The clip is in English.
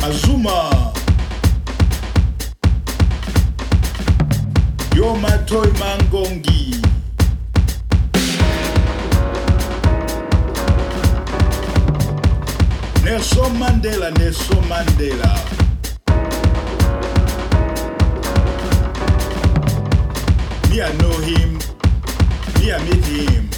Azuma Yomatoi Mangongi Nelson Mandela, Nelson Mandela Me I know him, me I meet him